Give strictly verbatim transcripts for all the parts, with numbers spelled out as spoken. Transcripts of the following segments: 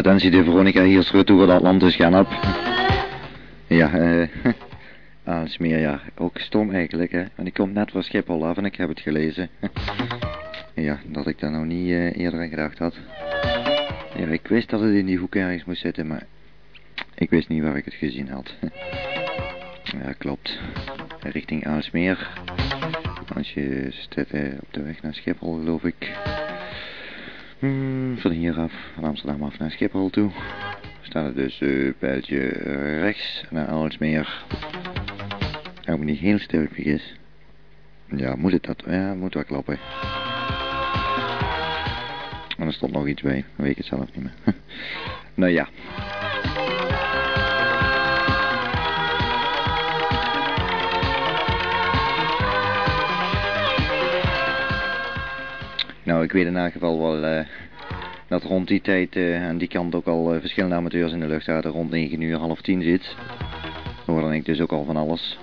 Attentie, de Veronica hier is terug door de Atlantis gaan op. Ja, eh... Aalsmeer, ja, ook stom eigenlijk, hè. Want ik kom net van Schiphol af en ik heb het gelezen. Ja, dat ik daar nou niet uh, eerder aan gedacht had. Ja, ik wist dat het in die hoek ergens moest zitten, maar... ik wist niet waar ik het gezien had. Ja, klopt. Richting Aalsmeer. Als je zit uh, op de weg naar Schiphol, geloof ik. Hmm, van hier af, van Amsterdam af naar Schiphol toe. Staat er dus een uh, pijltje rechts naar Aalsmeer. Als ik me niet heel sterk vergis. Ja, moet het dat? Ja, moet wel kloppen. En er stond nog iets bij, weet ik het zelf niet meer. Nou ja. Nou, ik weet in elk geval wel uh, dat rond die tijd uh, aan die kant ook al uh, verschillende amateurs in de lucht zaten. Rond negen uur, half tien zit. Hoorde ik dus ook al van alles.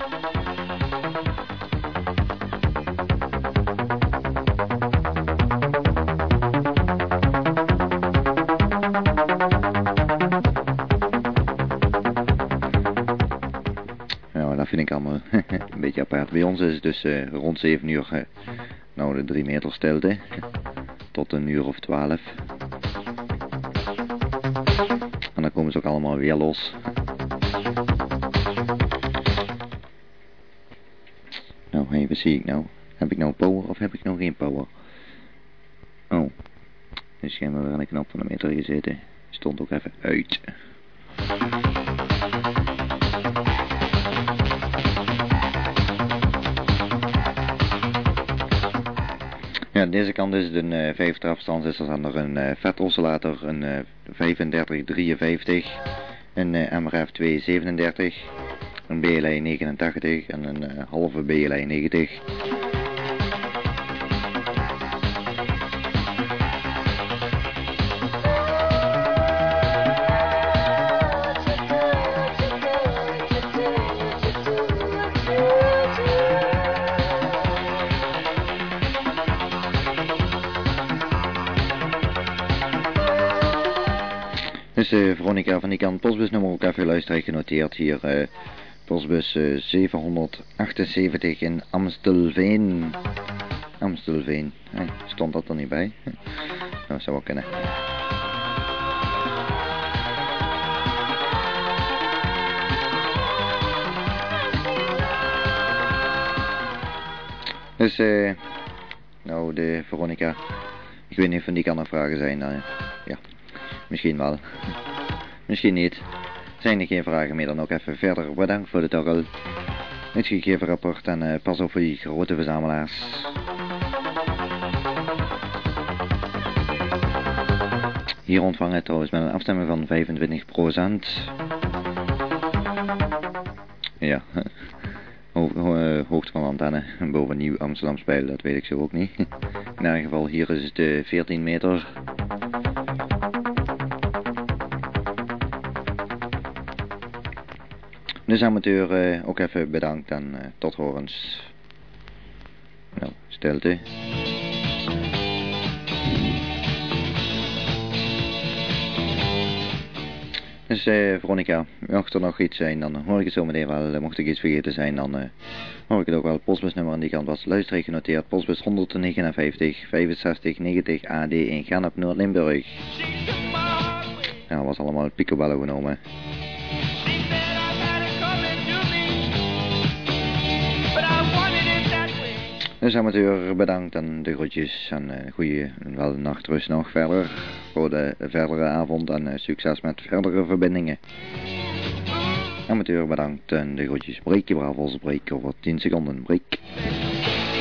Ja, dat vind ik allemaal een beetje apart. Bij ons is het dus uh, rond zeven uur... Uh, nou, de drie meter stilte. Tot een uur of twaalf. En dan komen ze ook allemaal weer los. Nou, hé, wat zie ik nou? Heb ik nou power of heb ik nog geen power? Oh. Er is schijnbaar weer aan de knop van de meter gezeten. Stond ook even uit. Ja, aan deze kant is het een uh, vijf trapstand, is er dan nog een uh, vetoscillator, een uh, vijfendertig drieënvijftig, een uh, M R F twee zevenendertig, een B L I negenentachtig en een uh, halve B L I negentig. Dus uh, Veronica van die kant, postbusnummer ook even luisteren genoteerd hier. Uh, postbus uh, zevenhonderdachtenzeventig in Amstelveen. Amstelveen, hey, stond dat er niet bij? Nou, zou wel kunnen. Dus, eh, uh, nou de Veronica, ik weet niet of van die kan er vragen zijn, uh, ja. Misschien wel. Misschien niet. Zijn er geen vragen meer, dan ook even verder. Bedankt voor de toch al uitgegeven rapport en uh, pas op voor die grote verzamelaars. Hier ontvangen trouwens met een afstemming van vijfentwintig procent. Ja. Ho ho uh, hoogte van de antenne boven Nieuw Amsterdam Spijl, dat weet ik zo ook niet. In elk geval, hier is het uh, veertien meter. Dus amateur uh, ook even bedankt en uh, tot horens. Nou, stilte. Dus uh, Veronica, mocht er nog iets zijn, dan hoor ik het zo meteen wel. Mocht ik iets vergeten zijn, dan uh, hoor ik het ook wel. Postbusnummer aan die kant was luister genoteerd. Postbus honderdnegenenvijftig vijfenzestig negentig A D in Gennep, Noord-Limburg. Ja, dat was allemaal picobello genomen. Dus amateur, bedankt en de groetjes en uh, goeie en wel nachtrust nog verder voor de verdere avond en uh, succes met verdere verbindingen. Amateur, bedankt en de groetjes. Breek je bravos, breek over tien seconden, breek.